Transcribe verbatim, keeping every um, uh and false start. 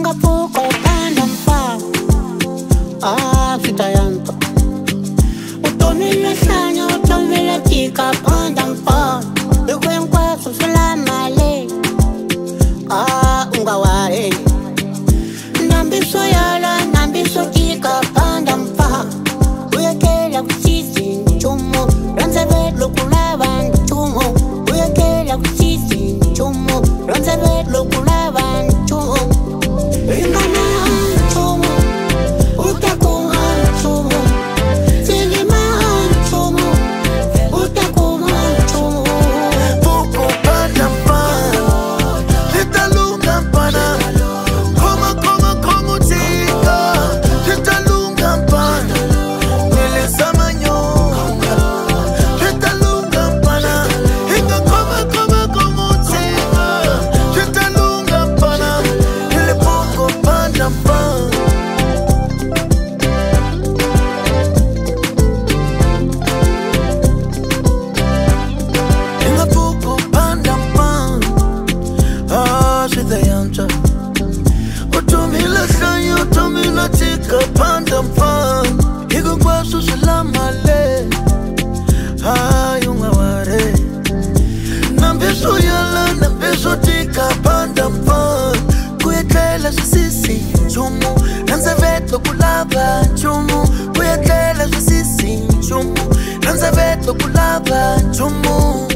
Ingafuko panda mpa Ah, sitayanta Utomile sanya, utomile tika panda mpa Ikwe mkwa susula male Ah, ungaware Nambiso yala, nambiso tika panda mpa Uyekela kusisi nchumo Ranzebe lukulaba nchumo Uyekela kusisi nchumo Ranzebe lukulaba nchumo Ingana nchumo Utakuha nchumo Silima nchumo Utakuha nchumo Puko panda mpa Litalunga mpana Koma koma komu tika Litalunga mpana Nilisama nyonga Litalunga mpana Inga koma koma komu tika Litalunga mpana Nile puko panda mpa Inga puko panda mpa Ah, sitayanta Utumila sanya, utumila tika panda mpa Igo kwa susulama le Ah, yunga ware Nambiso yala, nambiso tika panda mpa Kuyetela sisisi chumu Nanza veto kulaba chumu Kuyetela sisisi chumu Nanza veto kulaba chumu